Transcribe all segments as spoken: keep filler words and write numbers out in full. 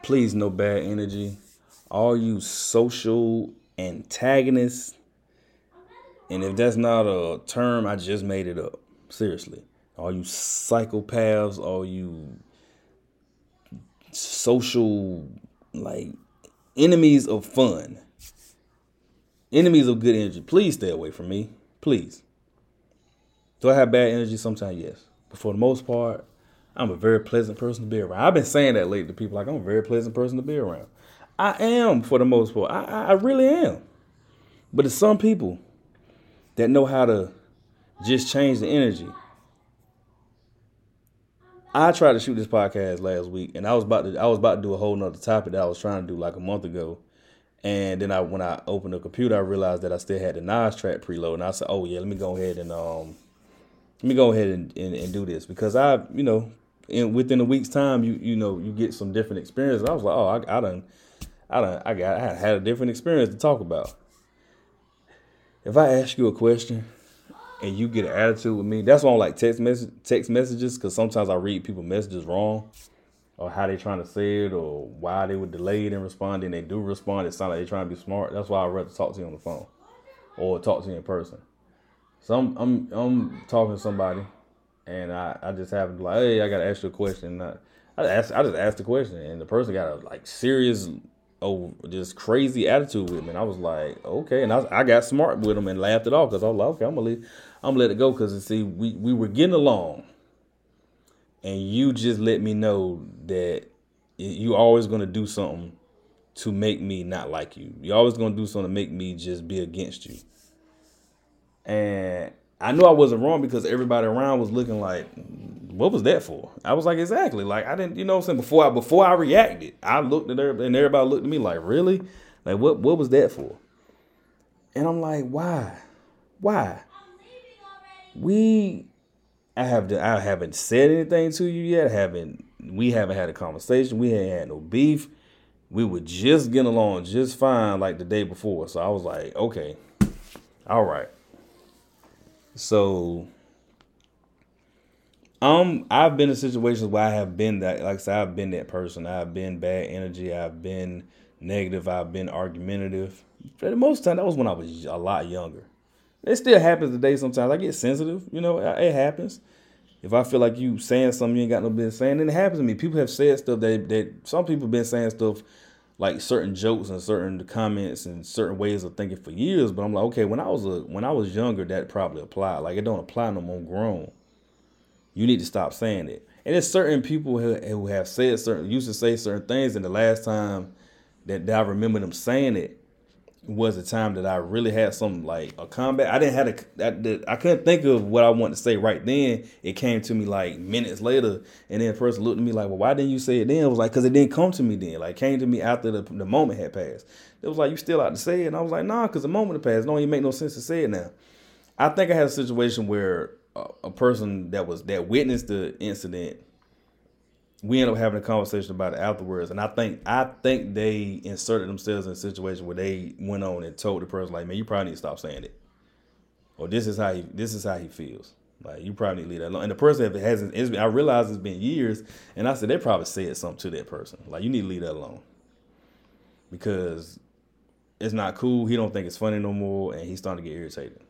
Please, no bad energy. All you social antagonists, and if that's not a term, I just made it up. Seriously. All you psychopaths, all you social, like, enemies of fun, enemies of good energy. Please stay away from me. Please. Do I have bad energy? Sometimes, yes. But for the most part, I'm a very pleasant person to be around. I've been saying that lately to people, like, I'm a very pleasant person to be around. I am, for the most part. I, I, I really am. But it's some people that know how to just change the energy. I tried to shoot this podcast last week, and I was about to I was about to do a whole nother topic that I was trying to do like a month ago. And then I when I opened the computer, I realized that I still had the Nas track preload. And I said, oh yeah, let me go ahead and um let me go ahead and, and, and do this. Because I, you know, in within a week's time, you you know, you get some different experiences. I was like, oh, I, I done I done I got I had a different experience to talk about. If I ask you a question and you get an attitude with me, that's why I don't like text message text messages, because sometimes I read people's messages wrong, or how they trying to say it, or why they were delayed in responding. They do respond. It sounds like they trying to be smart. That's why I'd rather talk to you on the phone or talk to you in person. So I'm I'm I'm talking to somebody, and I, I just have to be like, hey, I got to ask you a question. I, I ask I just asked the question, and the person got a like serious, oh, just crazy attitude with me. And I was like, okay, and I, I got smart with them and laughed it off, because I was like, okay, I'm gonna leave, I'm gonna let it go, because see, we we were getting along. And you just let me know that you always going to do something to make me not like you. You're always going to do something to make me just be against you. And I knew I wasn't wrong, because everybody around was looking like, what was that for? I was like, exactly. Like, I didn't, you know what I'm saying? Before I, before I reacted, I looked at everybody, and everybody looked at me like, really? Like, what, what was that for? And I'm like, why? Why? We... I have to, I haven't said anything to you yet. I haven't we haven't had a conversation. We ain't had no beef. We were just getting along just fine like the day before. So I was like, okay, all right. So um, I've been in situations where I have been that, like I said, I've been that person. I've been bad energy. I've been negative. I've been argumentative. For the most time, that was when I was a lot younger. It still happens today sometimes. I get sensitive, you know, it happens. If I feel like you saying something you ain't got no business saying, then it happens to me. People have said stuff that, that some people have been saying stuff like certain jokes and certain comments and certain ways of thinking for years. But I'm like, okay, when I was a, when I was younger, that probably applied. Like, it don't apply no more grown. You need to stop saying it. And there's certain people who, who have said certain, used to say certain things, and the last time that, that I remember them saying it was a time that I really had something like a combat. I didn't have a, I, I couldn't think of what I wanted to say right then. It came to me like minutes later, and then the person looked at me like, well, why didn't you say it then? It was like, because it didn't come to me then. Like, it came to me after the, the moment had passed. It was like, you still out to say it? And I was like, nah, because the moment had passed. It don't even make no sense to say it now. I think I had a situation where a, a person that was that witnessed the incident, we ended up having a conversation about it afterwards, and I think I think they inserted themselves in a situation where they went on and told the person, like, man, you probably need to stop saying it, or this is how he this is how he feels. Like, you probably need to leave that alone. And the person, if it hasn't, it's, I realize it's been years, and I said they probably said something to that person, like, you need to leave that alone, because it's not cool. He don't think it's funny no more, and he's starting to get irritated.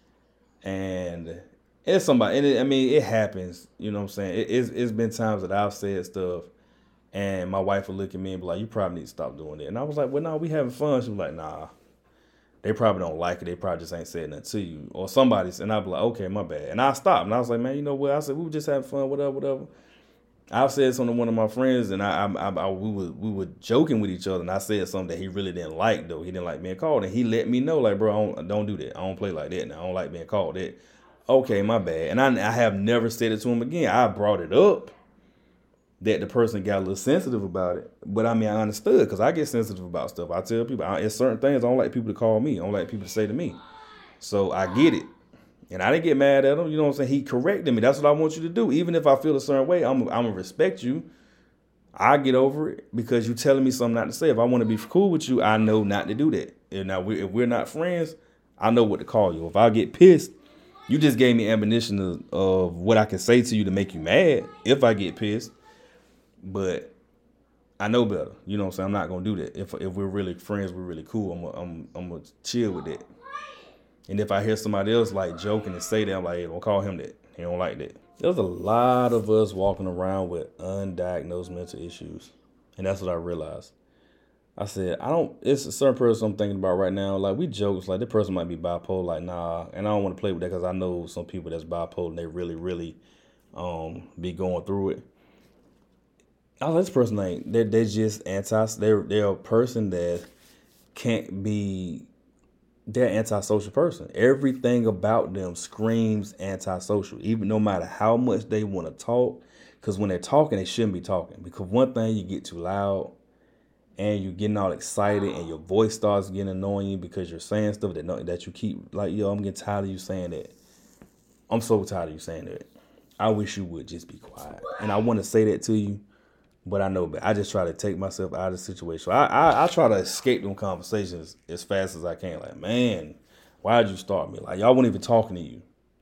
And it's somebody, and it, I mean, it happens, you know what I'm saying? It, it's, it's been times that I've said stuff, and my wife would look at me and be like, you probably need to stop doing it. And I was like, well, no, we having fun. She was like, nah, they probably don't like it. They probably just ain't saying nothing to you. Or somebody's, and I'd be like, okay, my bad. And I stopped, and I was like, man, you know what? I said, we were just having fun, whatever, whatever. I've said something to one of my friends, and I, I, I, I we were we were joking with each other, and I said something that he really didn't like, though. He didn't like being called, and he let me know, like, bro, I don't, don't do that. I don't play like that, and I don't like being called that. Okay, my bad. And I, I have never said it to him again. I brought it up that the person got a little sensitive about it. But I mean, I understood, because I get sensitive about stuff. I tell people, I, it's certain things I don't like people to call me. I don't like people to say to me. So I get it. And I didn't get mad at him. You know what I'm saying? He corrected me. That's what I want you to do. Even if I feel a certain way, I'm, I'm going to respect you. I get over it because you're telling me something not to say. If I want to be cool with you, I know not to do that. And now, we, if we're not friends, I know what to call you. If I get pissed, you just gave me ammunition of, of what I can say to you to make you mad if I get pissed. But I know better. You know what I'm saying? I'm not gonna do that. If if we're really friends, we're really cool. I'm gonna, I'm I'm gonna chill with that. And if I hear somebody else like joking and say that, I'm like, hey, don't call him that. He don't like that. There's a lot of us walking around with undiagnosed mental issues, and that's what I realized. I said, I don't, it's a certain person I'm thinking about right now. Like, we jokes, like, this person might be bipolar, like, nah. And I don't want to play with that because I know some people that's bipolar and they really, really um, be going through it. Oh, this person ain't, they're, they're just anti, they're, they're a person that can't be, they're an antisocial person. Everything about them screams antisocial, even no matter how much they want to talk. Because when they're talking, they shouldn't be talking. Because one thing, you get too loud. And you're getting all excited and your voice starts getting annoying you because you're saying stuff that that you keep like, yo, I'm getting tired of you saying that. I'm so tired of you saying that. I wish you would just be quiet. And I want to say that to you, but I know, but I just try to take myself out of the situation. I, I I try to escape them conversations as fast as I can. Like, man, why'd you start me? Like, y'all weren't even talking to you.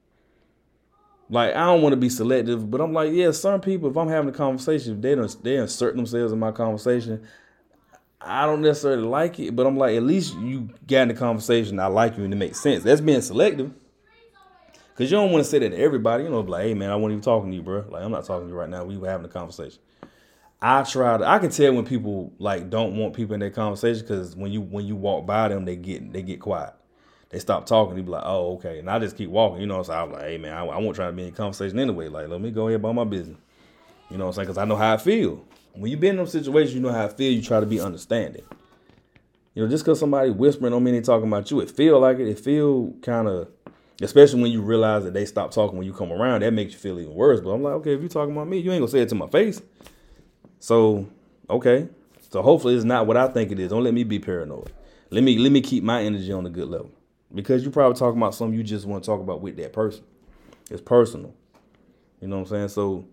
Like, I don't want to be selective, but I'm like, yeah, certain people, if I'm having a conversation, if they don't they insert themselves in my conversation, I don't necessarily like it, but I'm like, at least you got in the conversation. I like you and it makes sense. That's being selective. Because you don't want to say that to everybody. You know, like, hey, man, I wasn't even talking to you, bro. Like, I'm not talking to you right now. We were having a conversation. I try to, I can tell when people, like, don't want people in their conversation because when you when you walk by them, they get they get quiet. They stop talking. They be like, oh, okay. And I just keep walking. You know, so I'm like, hey, man, I, I won't try to be in a conversation anyway. Like, let me go ahead about my business. You know what I'm saying? Because I know how I feel. When you been in those situations, you know how I feel. You try to be understanding. You know, just because somebody whispering don't mean they talking about you. It feel like it. It feel kind of, especially when you realize that they stop talking when you come around. That makes you feel even worse. But I'm like, okay, if you talking about me, you ain't gonna say it to my face. So, okay. So hopefully it's not what I think it is. Don't let me be paranoid. Let me let me keep my energy on a good level. Because you probably talking about something you just want to talk about with that person. It's personal. You know what I'm saying? So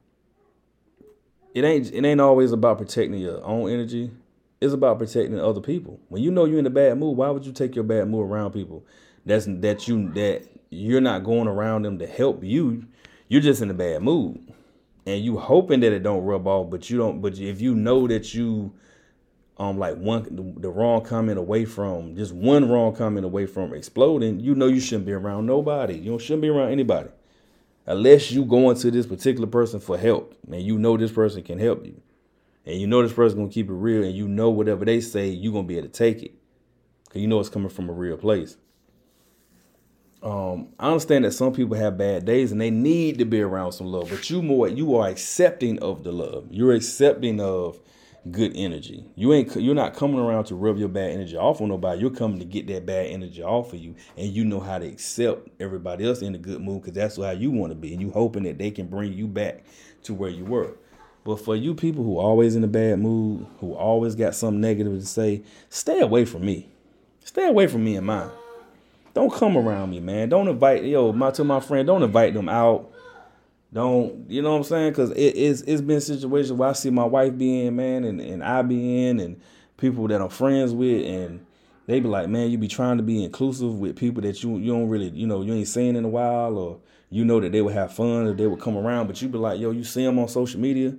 It ain't it ain't always about protecting your own energy. It's about protecting other people. When you know you're in a bad mood, why would you take your bad mood around people? That's that you that you're not going around them to help you. You're just in a bad mood, and you hoping that it don't rub off. But you don't. But if you know that you, um, like one the, the wrong comment away from just one wrong comment away from exploding, you know you shouldn't be around nobody. You shouldn't be around anybody. Unless you going to this particular person for help and you know this person can help you and you know this person going to keep it real and you know whatever they say, you're going to be able to take it because you know it's coming from a real place. Um, I understand that some people have bad days and they need to be around some love, but you more, you are accepting of the love. You're accepting of good energy. You ain't, you're not coming around to rub your bad energy off on nobody. You're coming to get that bad energy off of you, and you know how to accept everybody else in a good mood because that's how you want to be, and you hoping that they can bring you back to where you were. But for you people who always in a bad mood, who always got something negative to say, stay away from me. Stay away from me and mine. Don't come around me, man. Don't invite, yo, my to my friend, don't invite them out. Don't, you know what I'm saying? Because it, it's it's been situations where I see my wife be in, man, and, and I be in, and people that I'm friends with, and they be like, man, you be trying to be inclusive with people that you you don't really, you know, you ain't seen in a while, or you know that they would have fun, or they would come around, but you be like, yo, you see them on social media,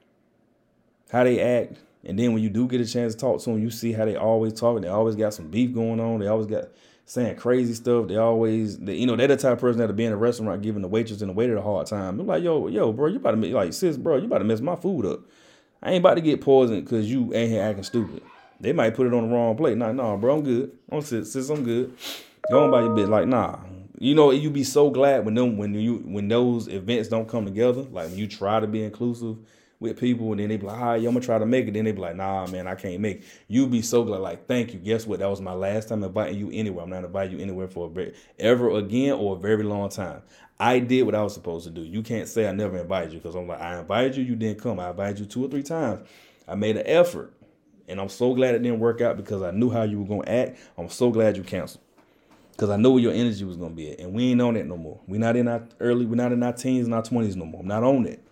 how they act, and then when you do get a chance to talk to them, you see how they always talk, they always got some beef going on, they always got saying crazy stuff. They always, they, you know, they're the type of person that'll be in a restaurant giving the waitress and the waiter a hard time. They're like, yo, yo, bro, you about to make, like, sis, bro, you about to mess my food up. I ain't about to get poisoned because you ain't here acting stupid. They might put it on the wrong plate. Nah, nah, bro, I'm good. I'm sis, sis, I'm good. Go on by your bit. Like, nah. You know, you be so glad when them when you when those events don't come together. Like when you try to be inclusive with people, and then they be like, all right, I'm gonna try to make it. Then they be like, nah, man, I can't make it. You be so glad, like, thank you. Guess what? That was my last time inviting you anywhere. I'm not inviting you anywhere for a very, ever again or a very long time. I did what I was supposed to do. You can't say I never invited you because I'm like, I invited you, you didn't come. I invited you two or three times. I made an effort, and I'm so glad it didn't work out because I knew how you were gonna act. I'm so glad you canceled because I knew where your energy was gonna be at, and we ain't on that no more. We're not in our early, we're not in our teens and our twenties no more. I'm not on that.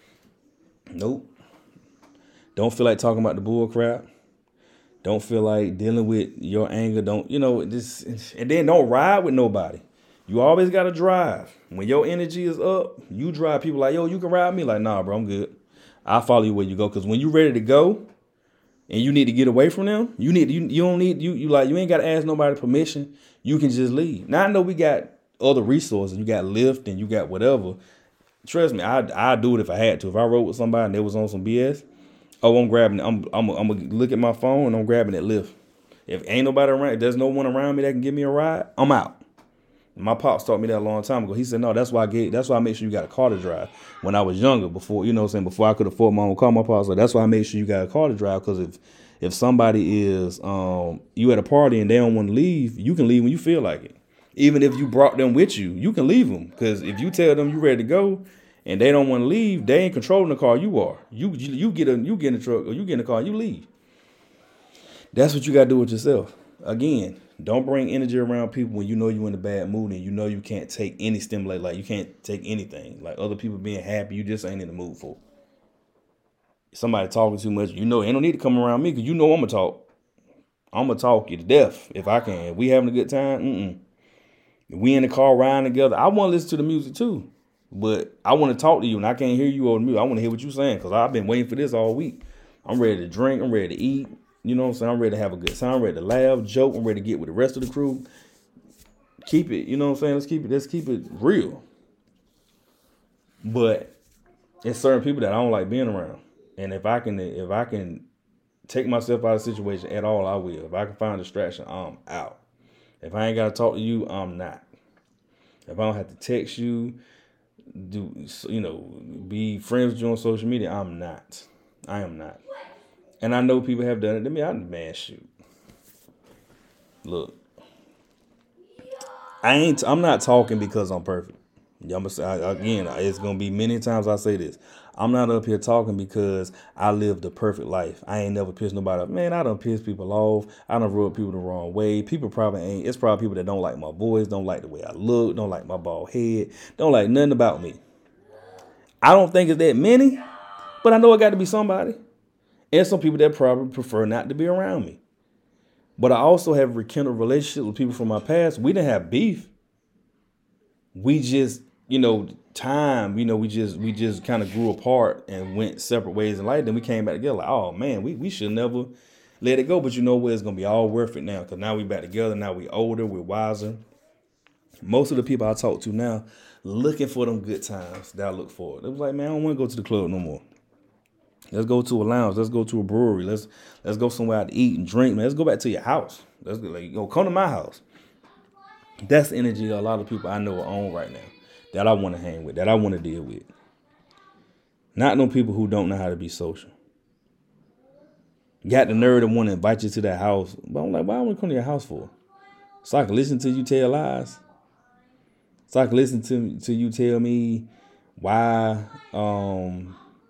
Nope. Don't feel like talking about the bull crap. Don't feel like dealing with your anger. Don't, you know, this, and then don't ride with nobody. You always got to drive. When your energy is up, you drive. People like, yo, you can ride me. Like, nah, bro, I'm good. I'll follow you where you go. Because when you're ready to go and you need to get away from them, you need you you don't need you you like you ain't got to ask nobody permission. You can just leave. Now I know we got other resources. You got Lyft and you got whatever. Trust me, I I do it if I had to. If I rode with somebody and they was on some B S, oh, I'm grabbing. I'm I'm I'm gonna look at my phone and I'm grabbing that Lyft. If ain't nobody around, if there's no one around me that can give me a ride, I'm out. My pops taught me that a long time ago. He said, no, that's why I get, that's why I make sure you got a car to drive. When I was younger, before, you know what I'm saying, before I could afford my own car, my pops like, that's why I make sure you got a car to drive. Because if if somebody is, um, you at a party and they don't want to leave, you can leave when you feel like it. Even if you brought them with you, you can leave them. Because if you tell them you ready to go and they don't want to leave, they ain't controlling the car, you are. You, you, you get a, you get in the truck or you get in the car, you leave. That's what you got to do with yourself. Again, don't bring energy around people when you know you're in a bad mood and you know you can't take any stimulate. Like you can't take anything. Like other people being happy, you just ain't in the mood for it. Somebody talking too much, you know, ain't no need to come around me because you know I'm going to talk. I'm going to talk you to death if I can. If we having a good time, mm-mm. If we in the car riding together, I want to listen to the music too. But I want to talk to you and I can't hear you over the music. I want to hear what you're saying because I've been waiting for this all week. I'm ready to drink. I'm ready to eat. You know what I'm saying? I'm ready to have a good time. I'm ready to laugh, joke. I'm ready to get with the rest of the crew. Keep it, you know what I'm saying? Let's keep it, let's keep it real. But it's certain people that I don't like being around. And if I can, if I can take myself out of the situation at all, I will. If I can find a distraction, I'm out. If I ain't got to talk to you, I'm not. If I don't have to text you, do, you know, be friends with you on social media, I'm not. I am not. And I know people have done it to me. I'm man, shoot. Look, I ain't. I'm not talking because I'm perfect. I'm gonna say again. It's gonna be many times I say this. I'm not up here talking because I live the perfect life. I ain't never pissed nobody off. Man, I done pissed people off. I done rub people the wrong way. People probably ain't. It's probably people that don't like my voice, don't like the way I look, don't like my bald head, don't like nothing about me. I don't think it's that many, but I know it got to be somebody. And some people that probably prefer not to be around me. But I also have rekindled relationships with people from my past. We didn't have beef. We just, you know, time, you know, we just we just kind of grew apart and went separate ways in life. Then we came back together like, oh, man, we, we should never let it go. But you know what? It's going to be all worth it now because now we back together. Now we older. We're wiser. Most of the people I talk to now looking for them good times that I look for. It was like, man, I don't want to go to the club no more. Let's go to a lounge. Let's go to a brewery. Let's let's go somewhere out to eat and drink. Man, let's go back to your house. Let's go, like, go come to my house. That's the energy a lot of people I know are on right now that I want to hang with, that I want to deal with. Not no people who don't know how to be social. Got the nerve to want to invite you to their house. But I'm like, why would I come to your house for? So I can listen to you tell lies. So I can listen to, to you tell me why um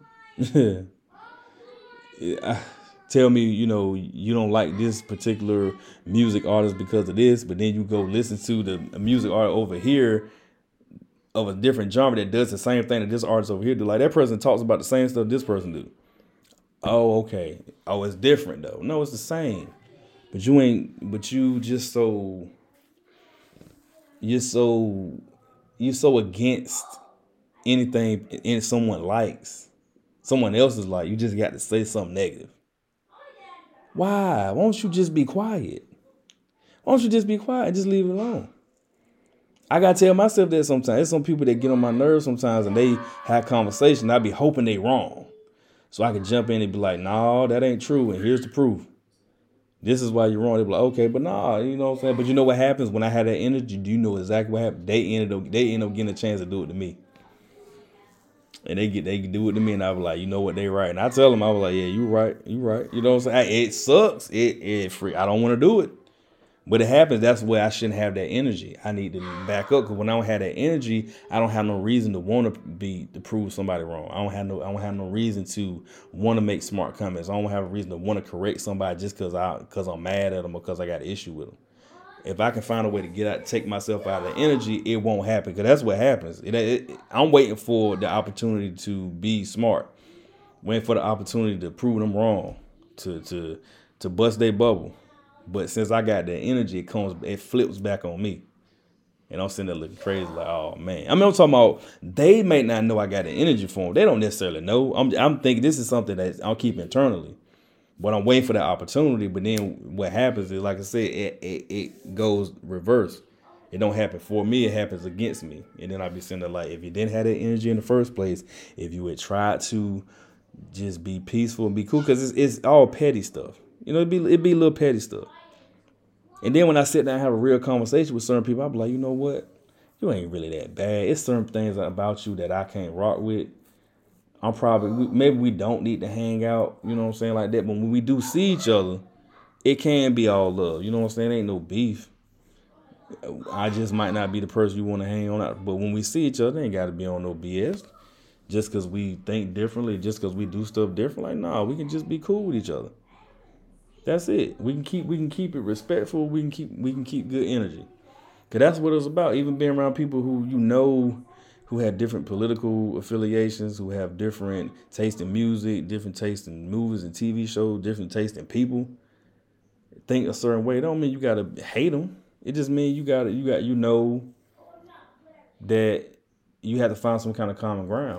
Yeah, tell me, you know, you don't like this particular music artist because of this, but then you go listen to the music art over here of a different genre that does the same thing that this artist over here do. Like that person talks about the same stuff this person do. Oh, okay. Oh, it's different though. No, it's the same. But you ain't, but you just so, you're so, you're so against anything in someone likes. Someone else is like, you just got to say something negative. Why? Why don't you just be quiet? Why don't you just be quiet and just leave it alone? I got to tell myself that sometimes. There's some people that get on my nerves sometimes and they have conversation. I be hoping they wrong. So I can jump in and be like, no, that ain't true. And here's the proof. This is why you're wrong. They be like, okay, but nah, you know what I'm saying? But you know what happens when I had that energy? Do you know exactly what happened? They ended up, they end up getting a chance to do it to me. And they get they can do it to me, and I was like, you know what, they right. And I tell them, I was like, yeah, you right, you right. You know what I'm saying? It sucks. It it free. I don't want to do it, but it happens. That's where I shouldn't have that energy. I need to back up because when I don't have that energy, I don't have no reason to want to be to prove somebody wrong. I don't have no I don't have no reason to want to make smart comments. I don't have a reason to want to correct somebody just because I because I'm mad at them or because I got an issue with them. If I can find a way to get out, take myself out of the energy, it won't happen. Because that's what happens. It, it, I'm waiting for the opportunity to be smart. Waiting for the opportunity to prove them wrong. To to to bust their bubble. But since I got that energy, it comes, it flips back on me. And I'm sitting there looking crazy, like, oh man. I mean, I'm talking about they may not know I got the energy for them. They don't necessarily know. I'm, I'm thinking this is something that I'll keep internally, but I'm waiting for that opportunity. But then what happens is, like I said, it, it, it goes reverse. It don't happen for me. It happens against me. And then I'll be sitting there like, if you didn't have that energy in the first place, if you had tried to just be peaceful and be cool, because it's, it's all petty stuff. You know, it'd be it'd be little petty stuff. And then when I sit down and have a real conversation with certain people, I'll be like, you know what? You ain't really that bad. It's certain things about you that I can't rock with. I'm probably, maybe we don't need to hang out, you know what I'm saying, like that. But when we do see each other, it can be all love. You know what I'm saying? Ain't no beef. I just might not be the person you want to hang on out. But when we see each other, it ain't got to be on no B S. Just because we think differently, just because we do stuff different. Like, nah, we can just be cool with each other. That's it. We can keep we can keep it respectful. We can keep we can keep good energy. Cause that's what it's about. Even being around people who you know, who have different political affiliations, who have different taste in music, different taste in movies and T V shows, different taste in people. Think a certain way. It don't mean you gotta hate them. It just means you gotta you got you know that you have to find some kind of common ground.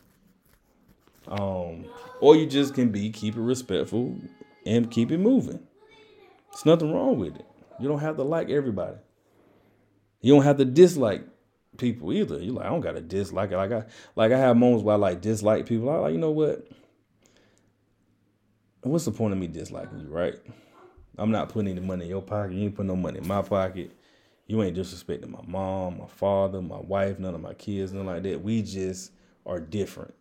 Um, or you just can be keep it respectful and keep it moving. There's nothing wrong with it. You don't have to like everybody. You don't have to dislike people either. You like, I don't gotta dislike it. Like I like I have moments where I like dislike people. I like, you know what? What's the point of me disliking you, right? I'm not putting any money in your pocket. You ain't putting no money in my pocket. You ain't disrespecting my mom, my father, my wife, none of my kids, nothing like that. We just are different.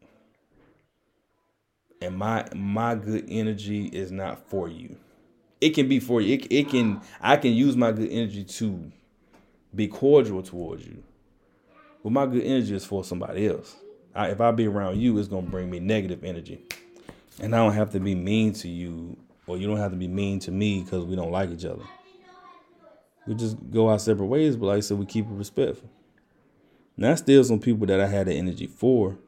And my my good energy is not for you. It can be for you. It, it can I can use my good energy to be cordial towards you. But my good energy is for somebody else. I, if I be around you, it's going to bring me negative energy. And I don't have to be mean to you, or you don't have to be mean to me because we don't like each other. We just go our separate ways, but like I said, we keep it respectful. Now, still some people that I had the energy for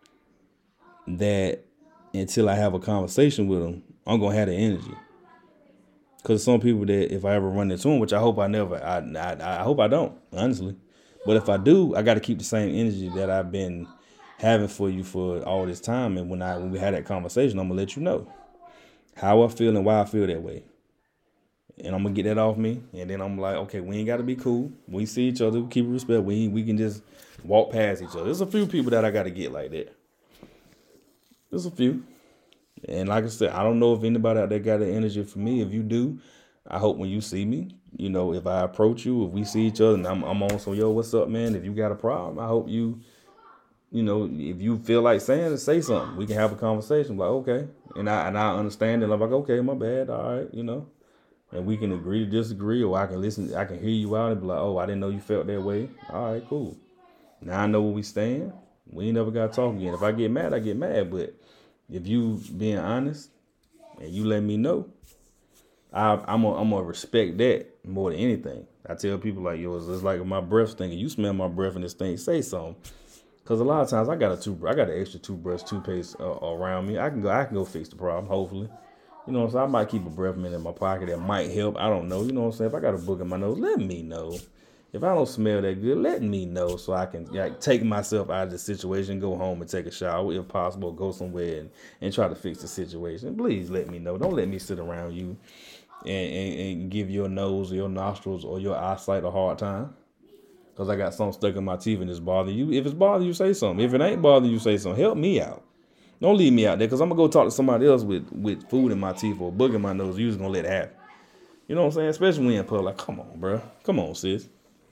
that until I have a conversation with them, I'm going to have the energy. Because some people that if I ever run into them, which I hope I never, I, I I hope I don't, honestly. But if I do, I got to keep the same energy that I've been having for you for all this time. And when I when we had that conversation, I'm going to let you know how I feel and why I feel that way. And I'm going to get that off me. And then I'm like, okay, we ain't got to be cool. We see each other, we keep respect. We, we can just walk past each other. There's a few people that I got to get like that. There's a few. And like I said, I don't know if anybody out there got the energy for me. If you do, I hope when you see me, you know, if I approach you, if we see each other and I'm, I'm on some, yo, what's up, man? If you got a problem, I hope you, you know, if you feel like saying it, say something. We can have a conversation. Like, okay. And I and I understand it. I'm like, okay, my bad. All right, you know. And we can agree to disagree, or I can listen, I can hear you out and be like, oh, I didn't know you felt that way. All right, cool. Now I know where we stand. We ain't never got to talk again. If I get mad, I get mad. But if you being honest and you let me know, I, I'm gonna I'm gonna respect that more than anything. I tell people like, yo, it's like my breath stinking. You smell my breath and this thing, say something. Cause a lot of times I got a two, I got an extra toothbrush, toothpaste uh, around me. I can go, I can go fix the problem. Hopefully, you know what I'm saying. I might keep a breath mint in my pocket that might help. I don't know. You know what I'm saying. If I got a book in my nose, let me know. If I don't smell that good, let me know so I can like take myself out of the situation, go home and take a shower if possible, go somewhere and, and try to fix the situation. Please let me know. Don't let me sit around you and, and, and give your nose or your nostrils or your eyesight a hard time. Because I got something stuck in my teeth and it's bothering you. If it's bothering you, say something. If it ain't bothering you, say something. Help me out. Don't leave me out there because I'm going to go talk to somebody else with, with food in my teeth or a bug in my nose. You just going to let it happen. You know what I'm saying? Especially when you're in public. Like, come on, bro. Come on, sis.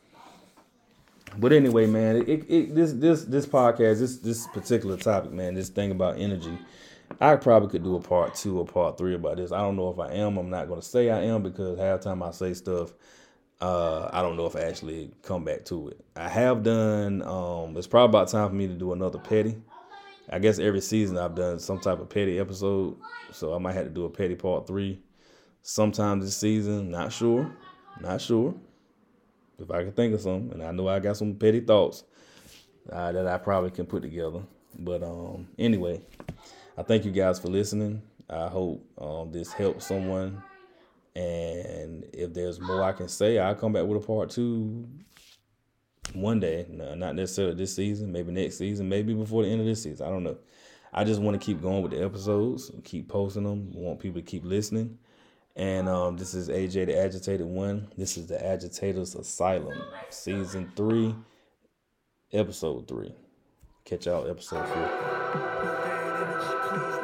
But anyway, man, it, it, this this this podcast, this this particular topic, man, this thing about energy, I probably could do a part two or part three about this. I don't know if I am. I'm not going to say I am because half the time I say stuff, uh, I don't know if I actually come back to it. I have done, um, it's probably about time for me to do another petty. I guess every season I've done some type of petty episode, so I might have to do a petty part three sometime this season. Not sure. Not sure. If I can think of some, and I know I got some petty thoughts uh, that I probably can put together. But um, anyway, I thank you guys for listening. I hope um, this helps someone. And if there's more I can say, I'll come back with a part two one day. No, not necessarily this season, maybe next season, maybe before the end of this season. I don't know. I just want to keep going with the episodes, keep posting them. I want people to keep listening. And um, this is A J, the Agitated One. This is the Agitators Asylum, season three, episode three. Catch y'all episode four.